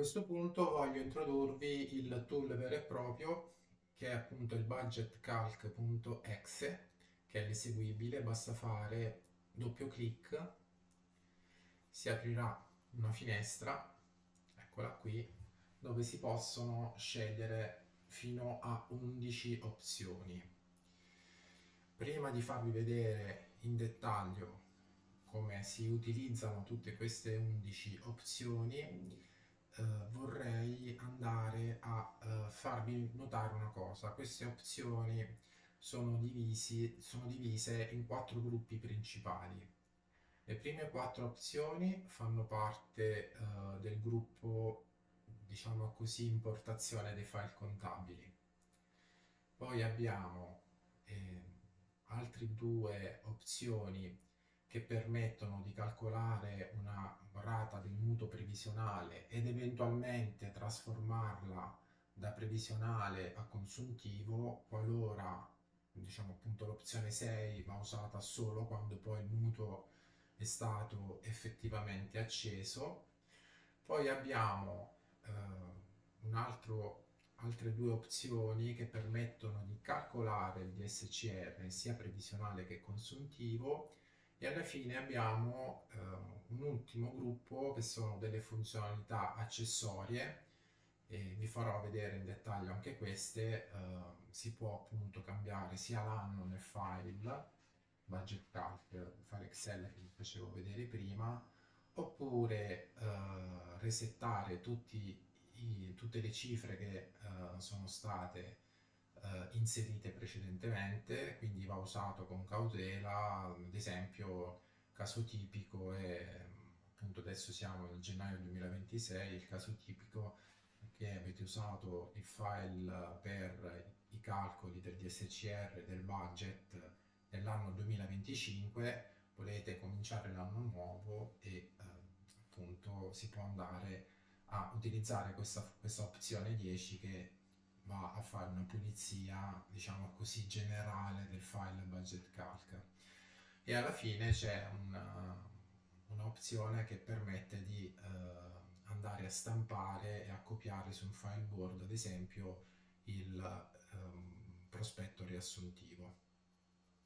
questo punto voglio introdurvi il tool vero e proprio che è appunto il budgetcalc.exe, che è l'eseguibile. Basta fare doppio clic, si aprirà una finestra, eccola qui, dove si possono scegliere fino a 11 opzioni. Prima di farvi vedere in dettaglio come si utilizzano tutte queste 11 opzioni, vorrei andare a farvi notare una cosa. Queste opzioni sono divise in 4 gruppi principali. Le prime 4 opzioni fanno parte del gruppo, diciamo così, importazione dei file contabili. Poi abbiamo eh, altre 2 opzioni che permettono di calcolare una rata del mutuo previsionale ed eventualmente trasformarla da previsionale a consuntivo qualora, diciamo appunto, l'opzione 6 va usata solo quando poi il mutuo è stato effettivamente acceso. Poi abbiamo altre 2 opzioni che permettono di calcolare il DSCR sia previsionale che consuntivo, e alla fine abbiamo un ultimo gruppo che sono delle funzionalità accessorie, e vi farò vedere in dettaglio anche queste. Si può appunto cambiare sia l'anno nel file budget calc, il file Excel che vi facevo vedere prima, oppure resettare tutte le cifre che sono state inserite precedentemente, quindi va usato con cautela. Ad esempio, caso tipico è, appunto adesso siamo nel gennaio 2026, il caso tipico è che avete usato il file per i calcoli del DSCR del budget nell'anno 2025, volete cominciare l'anno nuovo e appunto si può andare a utilizzare questa opzione 10 che va a fare una pulizia, diciamo così, generale del file budget calc. E alla fine c'è un'opzione che permette di andare a stampare e a copiare su un file Word, ad esempio, il prospetto riassuntivo.